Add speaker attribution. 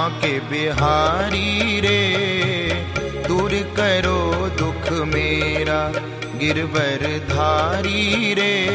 Speaker 1: बांके बिहारी रे, दूर करो दुख मेरा गिरवर धारी रे।